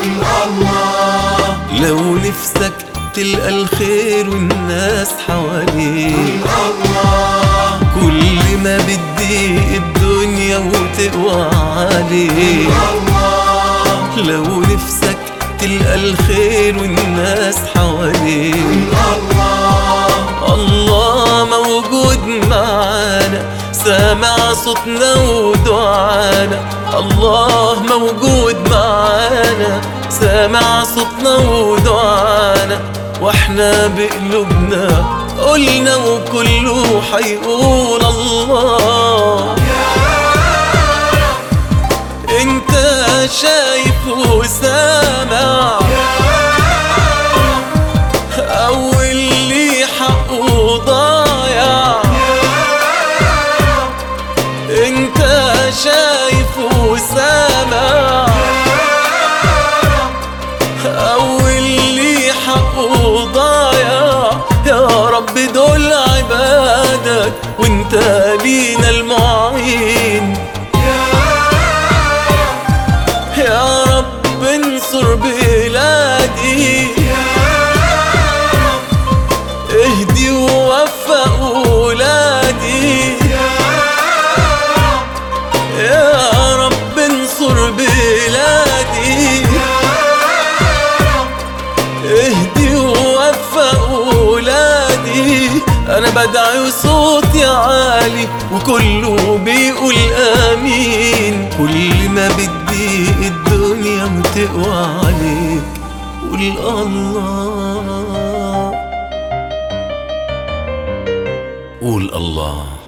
قول الله. لو نفسك تلقى الخير والناس حواليك، قول الله. كل ما بتضيق الدنيا وتقوى عليك، قول الله. لو نفسك تلقى الخير والناس حواليك، قول الله. الله موجود معانا، سامع صوتنا ودعانا. الله موجود معانا، سامع صوتنا ودعانا. واحنا بقلوبنا قلنا وكله حيقول الله. انت شايف وسامع، او اللي حقه ضايع. انت شايف وسامع، او اللي حقه ضايع. يا رب دول عبادك وانت لينا المعين. يا رب انصر بلادي، اهدي ووفق ولادي. يا رب انصر بلادي، اهدي ووفق ولادي. انا بدعي وصوتي عالي وكله بيقول امين. كل ما بتضيق الدنيا وتقوى عليك، قول الله. قول الله.